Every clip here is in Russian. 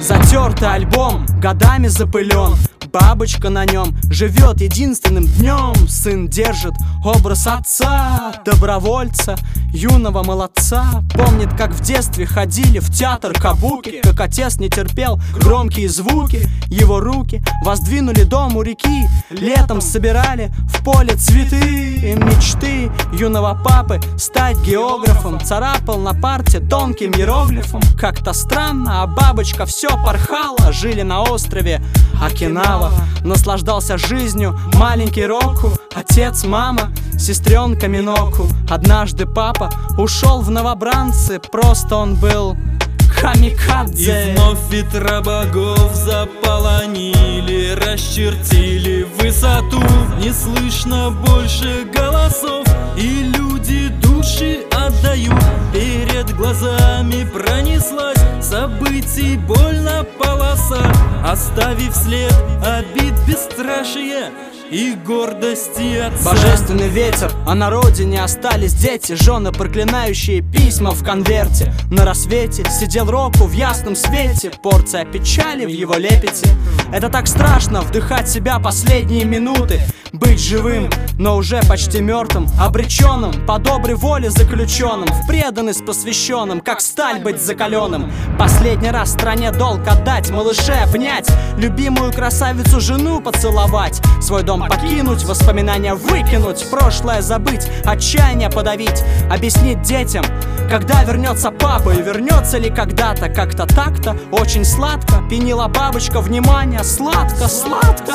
Затертый альбом, годами запылен. Бабочка на нем живет единственным днем. Сын держит образ отца, добровольца, юного молодца. Помнит, как в детстве ходили в театр кабуки, как отец не терпел громкие звуки. Его руки воздвинули дом у реки, летом собирали в поле цветы. И мечты юного папы стать географом царапал на парте тонким иероглифом. Как-то странно, а бабочка все порхала. Жили на острове Окинава. Наслаждался жизнью маленький Року. Отец, мама, сестренка Миноку. Однажды папа ушел в новобранцы, просто он был камикадзе. И вновь ветра богов заполонили, расчертили высоту. Не слышно больше голосов, и люди души отдают. Перед глазами пронеслась событий больно полоса, оставив след обид бесстрашия и гордости отца. Божественный ветер, а на родине остались дети, жены, проклинающие письма в конверте. На рассвете сидел Року в ясном свете, порция печали в его лепете. Это так страшно, вдыхать в себя последние минуты, быть живым, но уже почти мертвым, обреченным, по доброй воле заключенным, в преданность посвященным, как сталь быть закаленным. Последний раз стране долг отдать, малышей обнять, любимую красавицу жену поцеловать, свой дом покинуть, воспоминания выкинуть, прошлое забыть, отчаяние подавить, объяснить детям, когда вернется папа и вернется ли когда-то. Как-то так-то, очень сладко пенила бабочка, внимание, сладко, сладко.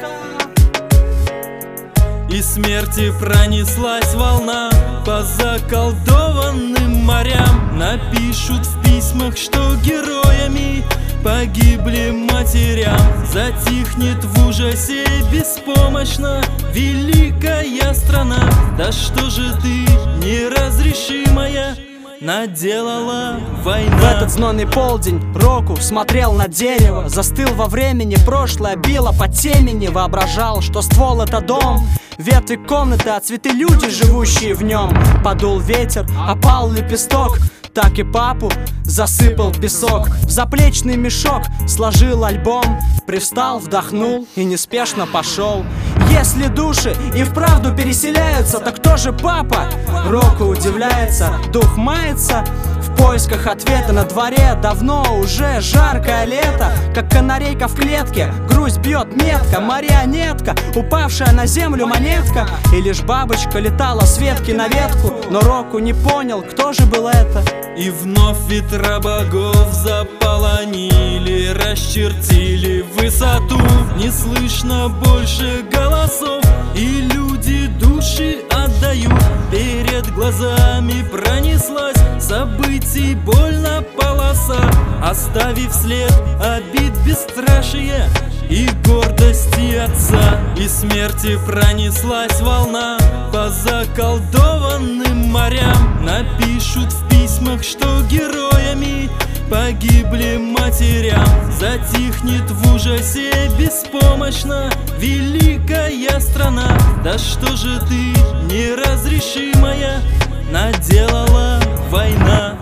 И смерти пронеслась волна по заколдованным морям. Напишут в письмах, что героями погибли матерям. Затихнет в ужасе беспомощно великая страна. Да что же ты, неразрешимая, наделала война? В этот знойный полдень Року смотрел на дерево, застыл во времени, прошлое било по темени. Воображал, что ствол — это дом, ветви комнаты, а цветы — люди, живущие в нем. Подул ветер, опал лепесток, так и папу засыпал песок. В заплечный мешок сложил альбом, привстал, вдохнул и неспешно пошел. Если души и вправду переселяются, то кто же папа? Року удивляется, дух мается в поисках ответа. На дворе давно уже жаркое лето, как канарейка в клетке, грусть бьет метко, марионетка, упавшая на землю монетка. И лишь бабочка летала с ветки на ветку, но Року не понял, кто же был это. И вновь ветра богов заполонили, расчертили высоту. Не слышно больше голосов, и люди души отдают. Перед глазами пронеслась событий больно полоса, оставив след обид бесстрашия и гордости отца. И смерти пронеслась волна по заколдованным морям. Напишут в письмах, что героями погибли матерям. Затихнет в ужасе беспомощно великая страна. Да что же ты, неразрешимая, наделала война?